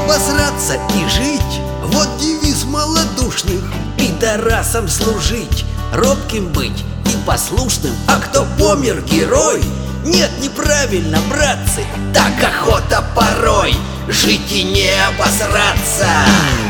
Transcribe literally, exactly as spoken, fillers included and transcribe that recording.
обосраться и жить — вот девиз малодушных. Пидорасам служить, робким быть и послушным. А кто помер, герой? Нет, неправильно, братцы, так охота порой жить и не обосраться.